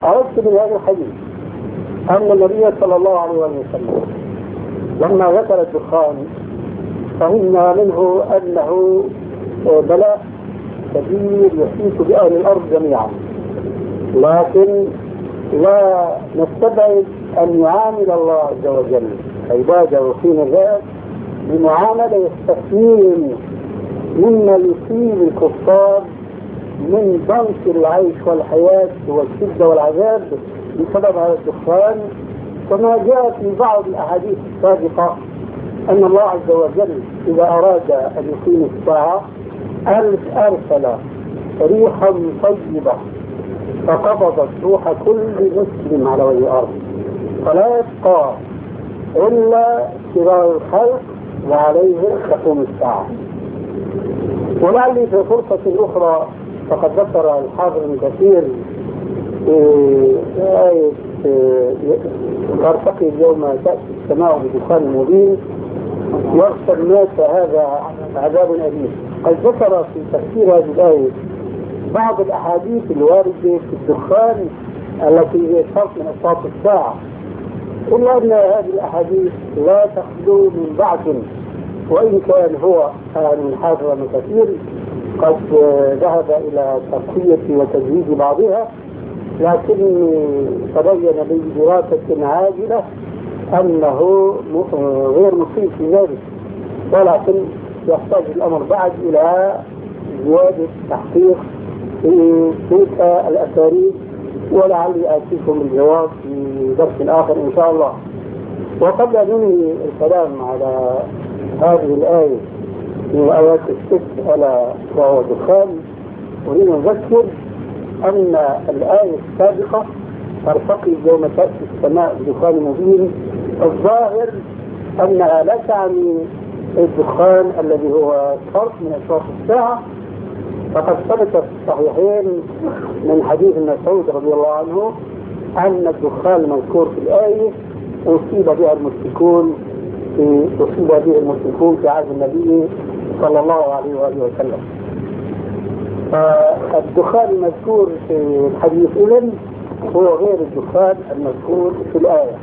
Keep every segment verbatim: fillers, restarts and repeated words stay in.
عرفت من هذا الحديث أن النبي صلى الله عليه وسلم لما ذكر الدخان فهمنا منه أنه بلاء كبير يحيط بأهل الأرض جميعا، لكن لا نستبعد أن يعامل الله عز وجل عباده في الذات بمعاملة يستثنين مما يصيب الكفار من ضنك العيش والحياة والشدة والعذاب بسبب هذا الدخان، كما جاء في بعض الأحاديث السابقة أن الله عز وجل إذا أراد أن يقيم الساعة أرسل ريحا طيبة فقبضت روح كل مسلم على وجه الأرض، فلا يبقى إلا شرار الخلق وعليهم تقوم الساعة. ولعلي في فرصة أخرى فقد ذكر الحافظ ابن كثير في آية ترتقي اليوم تأتي السماء بدخان مبين يغشى الناس هذا عذاب أليم. قد ذكر في تفسير هذه الآية بعض الأحاديث الواردة في الدخان التي هي شرط من أشراط الساعة، إلا أن هذه الأحاديث لا تخلو من بعض، وإن كان هو من حافظ ابن كثير قد ذهب إلى تقوية وتجويد بعضها، لكن تبين لي دراسة عاجلة أنه غير مصيب في ذلك، ولكن يحتاج الأمر بعد إلى زيادة تحقيق في تلك الأساليب، ولعلي آتيكم الجواب في درس آخر إن شاء الله. وقبل أن ننهي الكلام على هذه الآية من آيات الست ألا وهو دخان، أريد أن أذكر أن الآية السابقة ترتقي يوم تأتي السماء بدخان مبين، الظاهر أنها لا تعني الدخان الذي هو شرط من أشراط الساعة، فقد ثبت في الصحيحين من حديث ابن مسعود رضي الله عنه أن الدخان المذكور في الآية أصيب بها المشركون في أصيب به المشركون في عهد النبي صلى الله عليه وآله وسلم. فالدخان المذكور في الحديث إذن هو غير الدخان المذكور في الآية.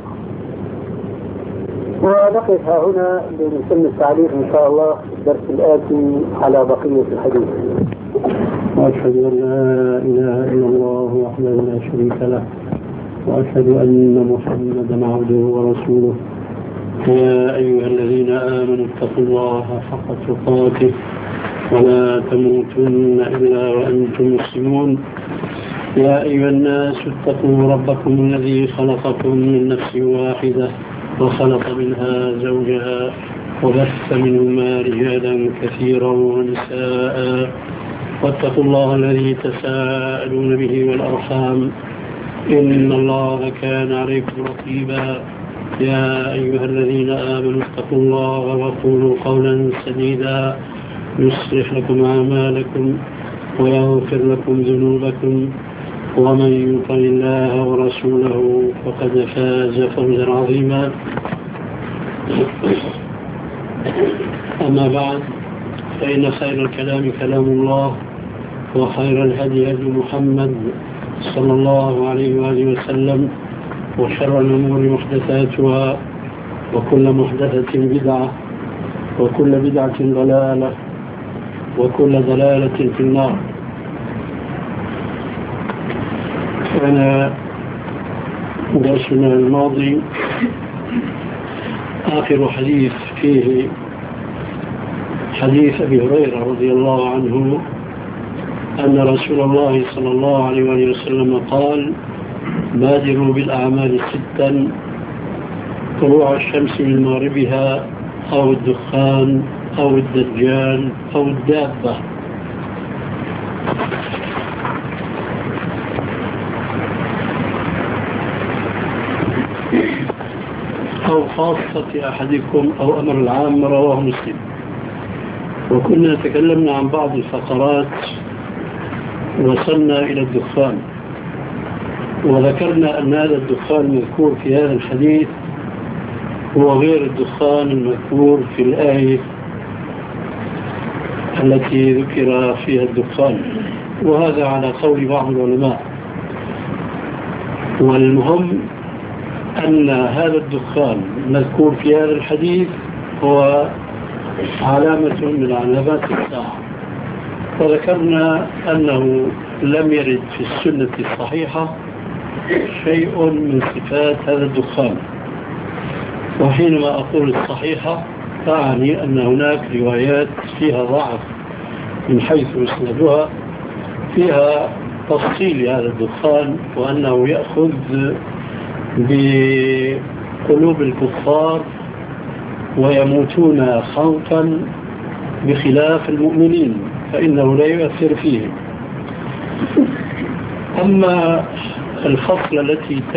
ونقف هنا لنتم التعليق إن شاء الله في الدرس الآتي على بقية الحديث. وأشهد أن لا إله إلا الله وحده لا شريك له، وأشهد أن محمدا عبده ورسوله. يا أيها الذين آمنوا اتقوا الله حق تقاته ولا تموتن إلا وأنتم مسلمون. يا أيها الناس اتقوا ربكم الذي خلقكم من نفس واحدة وخلق منها زوجها وبث منهما رجالا كثيرا ونساء، واتقوا الله الذي تساءلون به والأرحام إن الله كان عليكم رقيبا. يا أيها الذين آمنوا اتقوا الله وقولوا قولا سديدا يصلح لكم أعمالكم ويغفر لكم ذنوبكم، ومن يطع الله ورسوله فقد فاز فوزا عظيما. أما بعد، فإن خير الكلام كلام الله، وخير الهدي هدي محمد صلى الله عليه وآله وسلم، وشر الأمور محدثاتها، وكل محدثة بدعة، وكل بدعة ضلالة، وكل ضلالة في النار. كان درسنا الماضي آخر حديث فيه حديث أبي هريرة رضي الله عنه أن رسول الله صلى الله عليه وسلم قال: بادروا بالأعمال ستا: طلوع الشمس من مغربها، أو الدخان، أو الدجال، أو الدابة. أو خاصة أحدكم، أو أمر العام. رواه مسلم. وكنا تكلمنا عن بعض الفقرات وصلنا إلى الدخان، وذكرنا أن هذا الدخان المذكور في هذا الحديث هو غير الدخان المذكور في الآية التي ذكر فيها الدخان، وهذا على قول بعض العلماء. والمهم أن هذا الدخان المذكور في هذا الحديث هو علامة من علامات الساعة. وذكرنا أنه لم يرد في السنة الصحيحة شيء من صفات هذا الدخان. وحينما أقول الصحيحة أعني أن هناك روايات فيها ضعف من حيث إسنادها، فيها تفصيل هذا الدخان وأنه يأخذ بقلوب الكفار ويموتون خوفا بخلاف المؤمنين فإنه لا يؤثر فيهم. أما الفصل التي